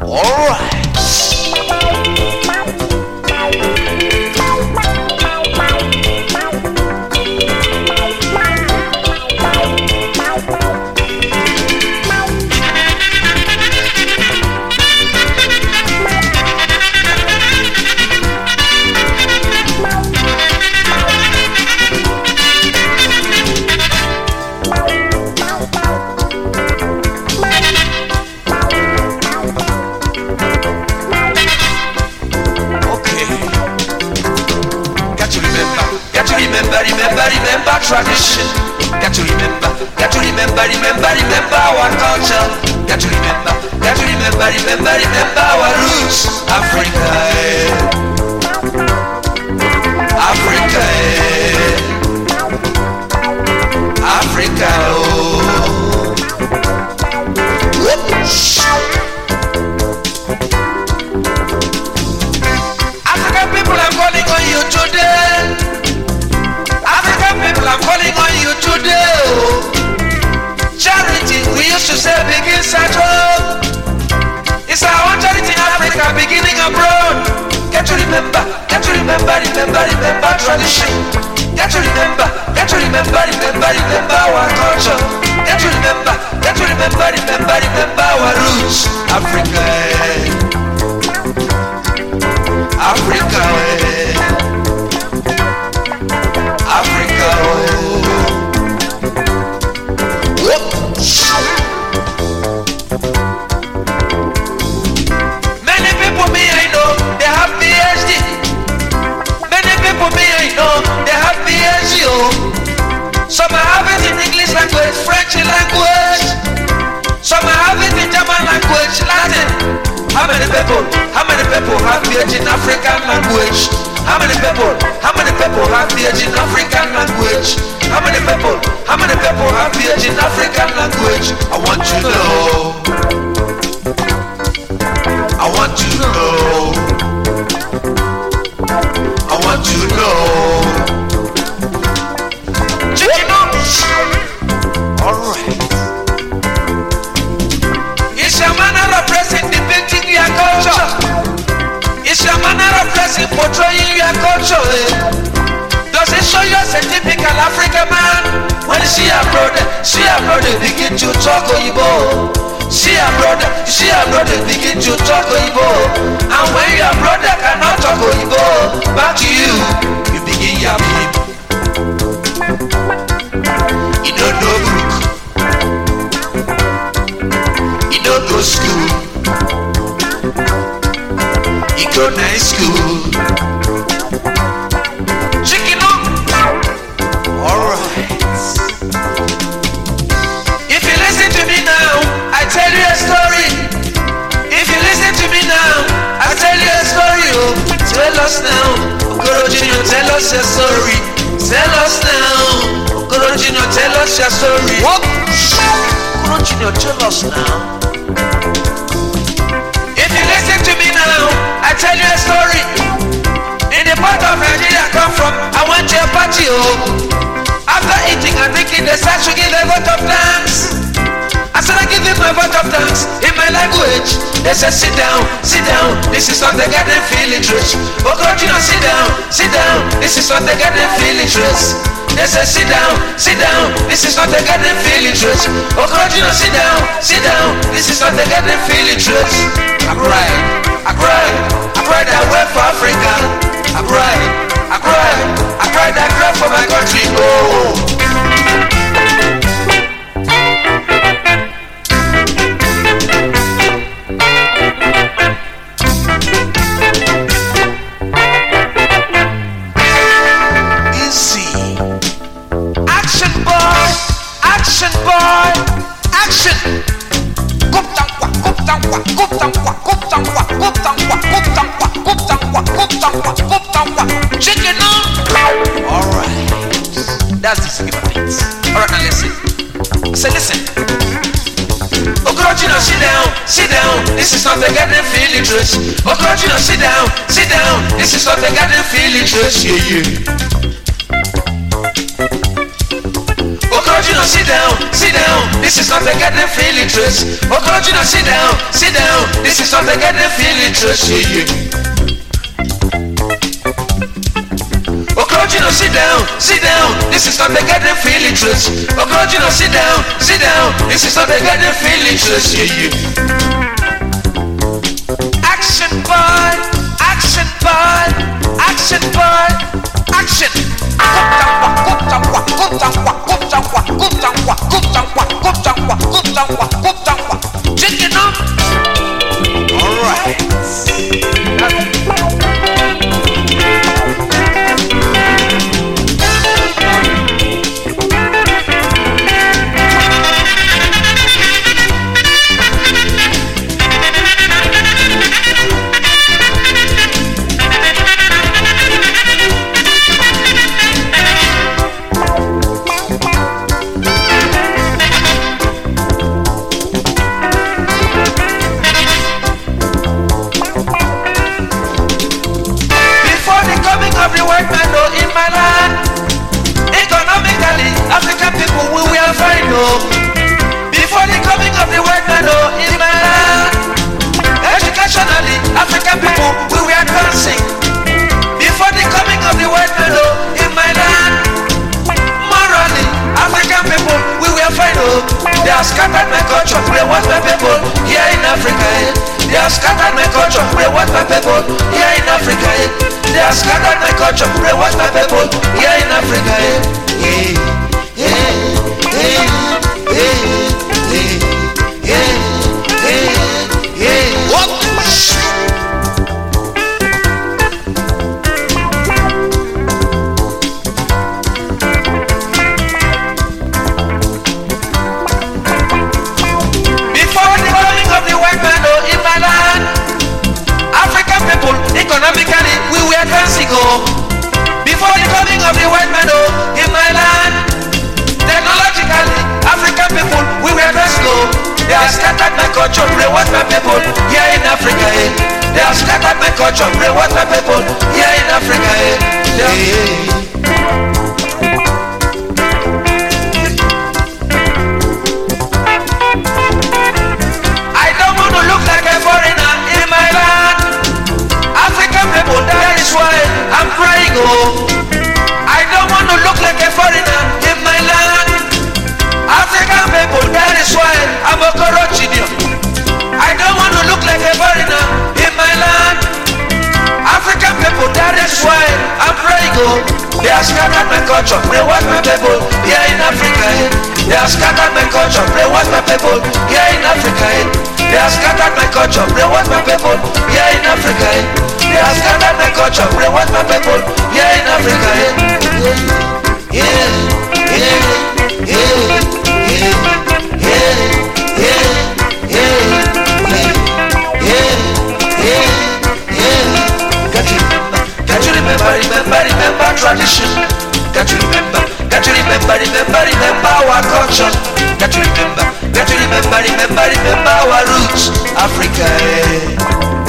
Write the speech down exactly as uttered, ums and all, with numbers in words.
Tradition, got to remember, got to remember, remember, remember our culture. Got to remember, got to remember, remember, remember our roots. Africa, eh. Africa, eh. Africa, oh. Whoops. African people, I'm calling on you today. People, I'm calling on you today. Oh. Charity, we used to say begins at home. It's our own charity in Africa, beginning abroad. Get to remember, get to remember, remember, remember tradition. Get to remember, get to remember, remember, remember our culture. Get to remember, get to remember, remember, remember our roots. Africa, eh. Africa, eh. Africa, oh. Many people me I know, they have P H D. Many people me I know, they have P H D, oh. Some have it in English language, French language. Some have it in German language, Latin. How many people, how many people have P H D in African language? How many people, how many people have P H D in African language? How many people, how many people have P H D in African language? I want to know. I want to know. I want to know. Chicken up. Alright. It's your manner of dressing depicting your culture. It's your manner of dressing portraying your culture. Eh? Does it show you as a typical African man? When you see a brother, see a brother begin to talk Oyibo. See a brother, see a brother begin to talk Oyibo. And when your brother cannot talk Oyibo, back to you, you begin yapping. You don't know book. You don't go school. You go night school. Chicken up. Alright. If you listen to me now, I tell you a story. If you listen to me now, I tell you a story. Oh, tell us now. Okoro Junior, tell us your story. Tell us now. Okoro Junior, tell us your story. What? Okoro Junior, tell us now. If you listen to me now, I tell you a story. In the part of Nigeria I come from, I went to a party, oh. After eating and drinking, they start to give a vote of thanks. I started giving my vote of thanks in my language. They said, sit down, sit down, this is what they get them feeling rich. Oh God, you know, sit down, sit down, this is what they get them feeling rich. They said, sit down, sit down, this is what they get them feeling rich. Oh God, you know, sit down, sit down, this is what they get them feeling rich. I cried, I cried, I cried that way for Africa. I cried, I cried, I cried that cry for my country. Oh. Chicken on. Alright. That's the Sigma beats. Alright, now listen. I said listen. Okoro Junior, sit down, sit down. This is not the garden feeling dress. Okoro Junior, sit down, sit down. This is not the garden feeling dress. Yeah, yeah. Okoro Junior, sit down, sit down. This is not the garden feeling dress. Okoro Junior, sit down, sit down. This is not the garden trust you. Okrojino, sit down, sit down. This is not the garden feeling trust. Okrojino, sit down, sit down. This is not the garden feeling trust you. Action boy, action boy, action boy, action. Chicken up. All right. African people, we were fine, oh. Before the coming of the white man, oh, in my land. Educationally, African people, we were advancing. Before the coming of the white man, oh, in my land. Morally, African people, we were fine, oh. They have scattered my culture, they want my people here in Africa. Eh? They have scattered my culture, they want my people here in Africa. Eh? They have scattered my culture, they want my people here in Africa. Eh? Yeah. Yeah, yeah, yeah, yeah, yeah, yeah. What? Before the coming of the white man, oh, in my land, African people, economically, we were advancing, oh. Before the coming of the white man, oh, in my land. Technologically, African people, we were best low. They have scattered my culture, they want my people here in Africa. Eh? They have scattered my culture, they want my people here in Africa. Eh? Yeah. I don't want to look like a foreigner in my land. African people, that is why I'm crying. Oh, I don't want to look like a foreigner in my land. African people, that is why I'm a Okorochidio. I don't want to look like a foreigner in my land. African people, that is why I'm praying. Oh, they have scattered my culture, they want my people here in Africa. They have scattered my culture, they want my people here in Africa. They have scattered my culture, they want my people here in Africa. They have scattered my culture, they want my people here in Africa. Yeah, yeah, yeah, yeah. Yeah, yeah, yeah, yeah, yeah, yeah, yeah. Got to remember, got to remember, remember, remember tradition. Got to remember, got to remember, remember, remember our culture. Got to remember, got to remember, remember, remember our roots, Africa.